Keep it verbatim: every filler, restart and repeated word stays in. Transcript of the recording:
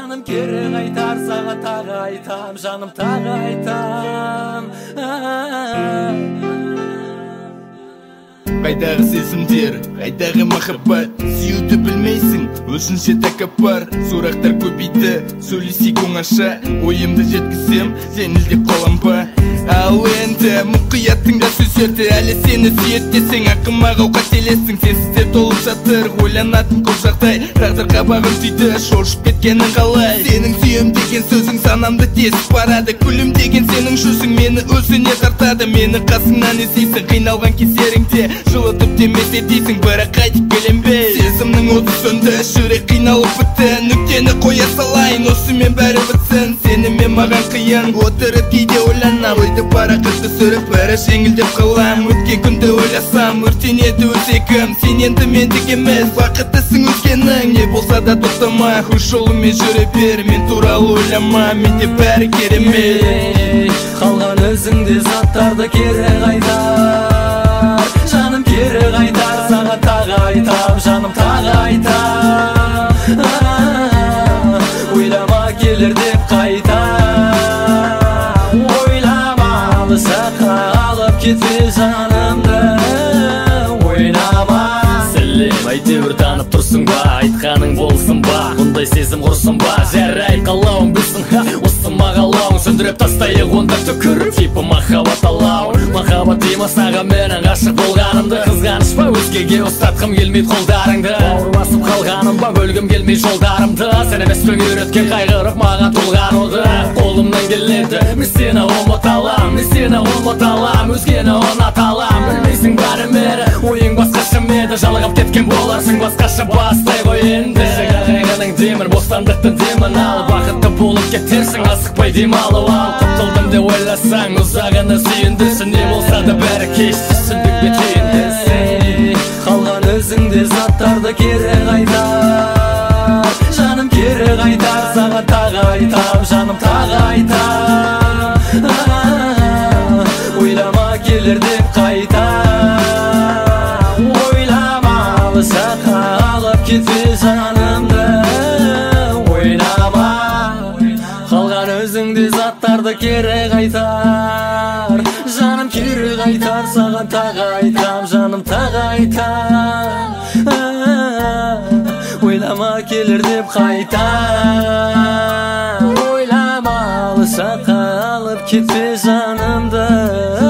Жаным кері қайтар, саған тағы айтам, жаным тағы айтам. Қайдағы сезімдер, қайдағы махаббат, сүюді білмейсің, өзінше тәкаппар. Сұрақтар көбейді, сөйлесейік оңаша, ойымды жеткізсем, жеңілдеп қалам ба? Ал енді мұқият тыңда сөздерді, әлі сені сүйеттесең, ақымақ қателессің. Сенсіздер толып жатыр, ойланатын көп жағдай, тағдыр қабағын түйді, шошып кеткенің қалай? Сенің сүйем деген сөзің санамды тесіп барады, күлім деген сенің жүзің мені өзіне тартады. Мені қасыңнан іздейсің, қиналған кездеріңде жылытып демесе дейсің, бірақ қайтып келем бе? Сезімнің оты сөнді, жүрек қиналып бітті, нүктені қоя салайын, осымен бәрі бітсін. Сенімен маған қиын, отырып кейде ойланам, ойды парақатты сүріп бәрі жеңілдеп қалам. Өткен күнді ойласам, өртенеді өзегім, сен енді мендік емес, бақыттысың өзгенің. Не болса да тоқтама, өз жолымен жүре бер, мен туралы ойлама, менде бәрі керемет. Қалған өзіңде заттарды кері қайтар, жаным кері қайтар, саған тағы айтам, жаным тағы айтам. Ойлама келер деп қайта, ойламалы саққа алып кетпе жанымды, ойнама. Сәлем, әйтеуір танып тұрсың ба, айтқаның болсын ба, бұндай сезім құрсын ба? Жарай қалауың білсін, осы мағалауың сөндіріп тастайық онда түкіріп, типі махаббат алауың. Махаббат деймі саған менің ғашық болғанымды, қызғаныш па өзгеге ұстатқым келмейді қолдарыңды, бауыр басып қалғаным ба бөлгім келмей жолдарымды. Сен емес пен үйреткен қайғырып маған толған оды, қолымнан келеді мен сені ұмыта алам, мен сені ұмыта алам, өзгені ұната алам. Білмейсің бәрі мені, ойың басқаша меді, жалығып кеткен боларсың басқаша, бастай ғой енді. Қайғының демір, бостандықтың демін алып, бақытты болып кетерсің, асықпай демалып ал. Құтылдым деп ойласаң, ұзағына сүйіндірсің, не болса да бәрі кеш түсіндік бе түйіндірсің. Қалған өзіңде заттарды кері қайтар, жаным кері қайтар, саған тағы айтам, жаным тағы айтам. Ойлама келер деп қайта, ойламалы саққа алып кетпе жанымды, ойнама. Қалған өзіңде заттарды кері қайтар, жаным кері қайтар, саған тағы айтам, жаным тағы айтам. Ойлама келер деп қайта, ойламалы саққа алып кетпе жанымды.